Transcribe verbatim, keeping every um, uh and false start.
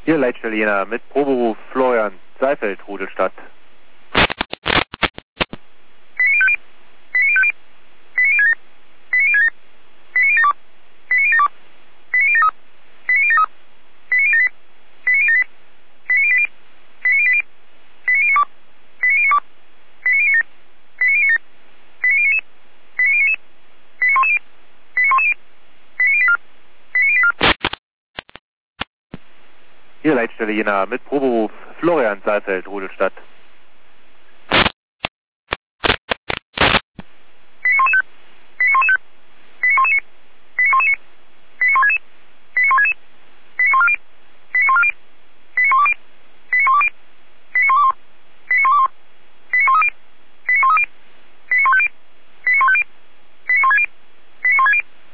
Hier Leitstelle Jena mit Proberuf Florian Seifeld, Rudelstadt. Hier Leitstelle Jena mit Proberuf Florian Seifeld, Rudelstadt.